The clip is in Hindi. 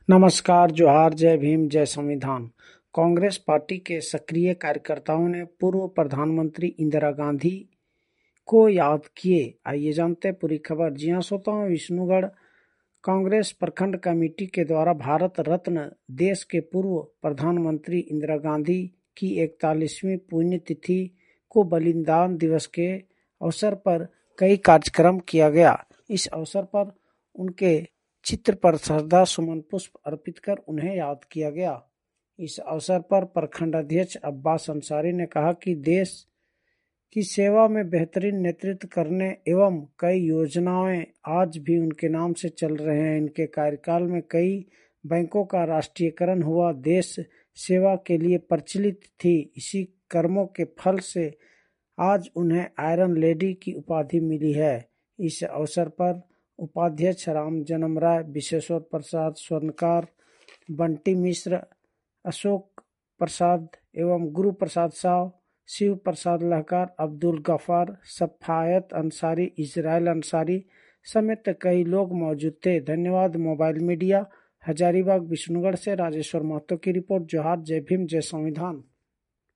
नमस्कार, जोहार, जय भीम, जय संविधान। कांग्रेस पार्टी के सक्रिय कार्यकर्ताओं ने पूर्व प्रधानमंत्री इंदिरा गांधी को याद किए। आइए जानते हैं पूरी खबर। जी हां, श्रोता हूं, विष्णुगढ़ कांग्रेस प्रखंड कमेटी के द्वारा भारत रत्न देश के पूर्व प्रधानमंत्री इंदिरा गांधी की 41वीं पुण्यतिथि को बलिदान दिवस के अवसर पर कई कार्यक्रम किया गया। इस अवसर पर उनके चित्र पर श्रद्धा सुमन पुष्प अर्पित कर उन्हें याद किया गया। इस अवसर पर प्रखंड अध्यक्ष अब्बास अंसारी ने कहा कि देश की सेवा में बेहतरीन नेतृत्व करने एवं कई योजनाएं आज भी उनके नाम से चल रहे हैं। इनके कार्यकाल में कई बैंकों का राष्ट्रीयकरण हुआ, देश सेवा के लिए प्रचलित थी। इसी कर्मों के फल से आज उन्हें आयरन लेडी की उपाधि मिली है। इस अवसर पर उपाध्यक्ष राम जन्म राय, विश्वेश्वर प्रसाद स्वर्णकार, बंटी मिश्र, अशोक प्रसाद एवं गुरु प्रसाद साव, शिव प्रसाद लहकार, अब्दुल गफार, सफायत अंसारी, इजराइल अंसारी समेत कई लोग मौजूद थे। धन्यवाद। मोबाइल मीडिया, हजारीबाग, विष्णुगढ़ से राजेश्वर महतो की रिपोर्ट। जोहार, जय भीम, जय संविधान।